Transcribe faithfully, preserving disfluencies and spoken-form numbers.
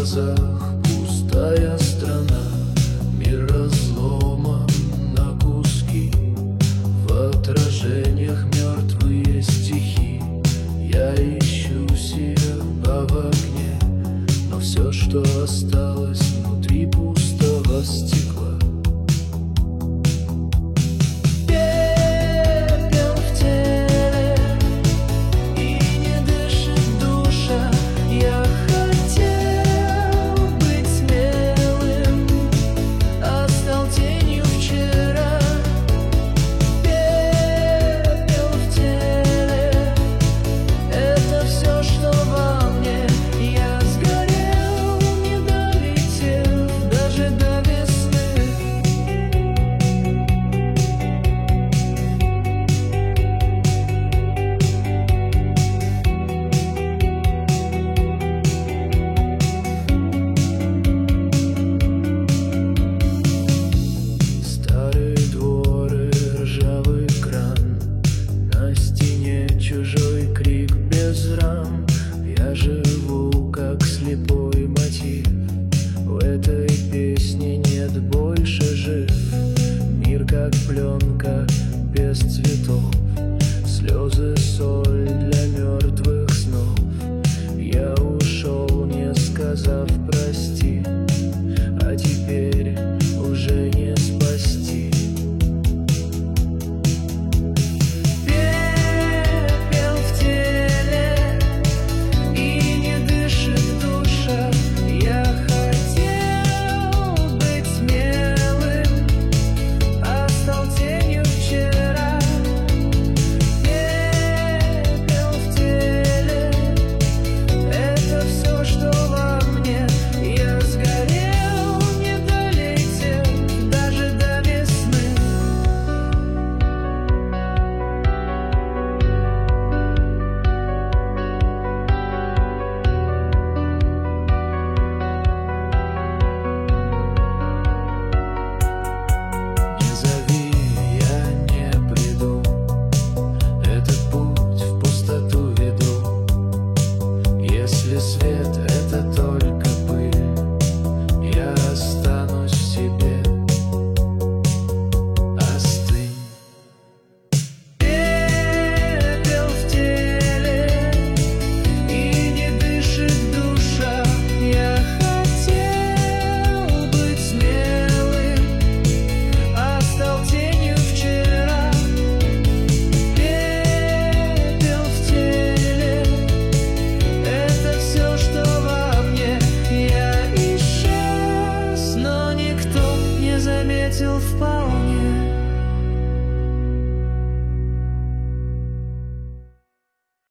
глазах пустая страна, мир разломан на куски, в отражениях мертвые стихи. Я ищу себя в огне, но все, что осталось внутри пустого стекла. Чужой крик без рам. Я живу как слепой мотив. В этой песне нет больше жив. Мир как пленка без цветов. Слезы соль для мертвых снов. Я ушел, не сказав прости, а теперь уже не спасти. Свет